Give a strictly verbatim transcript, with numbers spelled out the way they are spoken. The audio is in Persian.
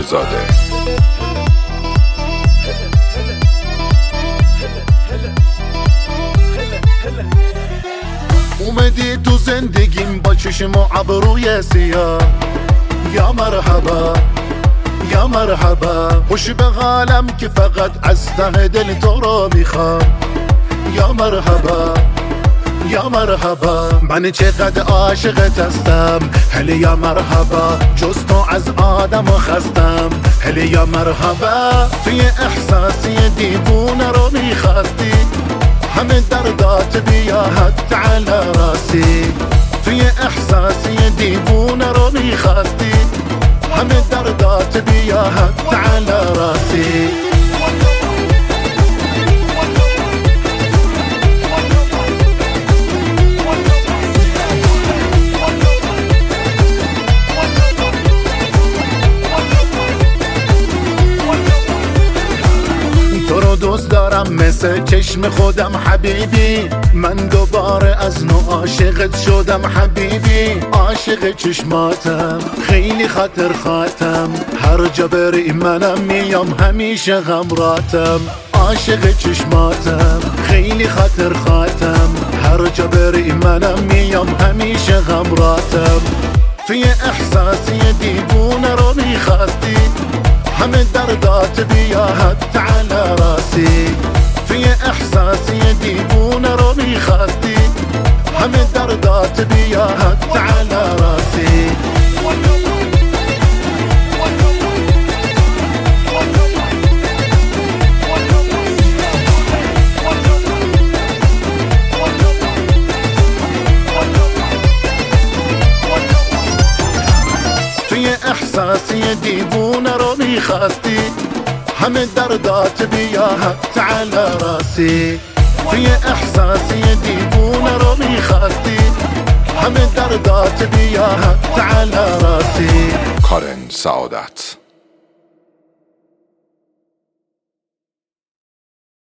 زاده. اومدی تو زندگیم با چشم و ابروی سیاه، یا مرحبا یا مرحبا. خوش به حالم که فقط از ته دل تو رو میخوام، یا مرحبا یا مرحبا. من چقدر عاشقت هستم، هلی یا مرحبا. جز تو از آدم خستم، هلی یا مرحبا. توی احساسی دیوونه رو میخواستی، همه دردات بیا حتی علی راسی. توی احساسی دیوونه رو میخواستی، همه دردات بیا حتی علی راسی. تو رو دوست دارم مثل چشم خودم حبیبی، من دوباره از نو عاشقت شدم حبیبی. عاشق چشماتم خیلی خاطر خاطم، هر جا بری منم میام همیشه غمراتم. عاشق چشماتم خیلی خاطر خاطم، هر جا بری منم میام همیشه غمراتم. توی احساسی دیوونه رو میخواستی، همه دردات بیا حتی علی راسی. توی احساسی دیوونه رو میخواستی، همه دردات بیا حتی علی راسی. توی احساسی دیوونه رو میخواستی، همه دردات بیا حتی علی راسی. توی احساسی دیوونه رو میخواستی، همه دردات بیا حتی علی راسی. کارن سعادت.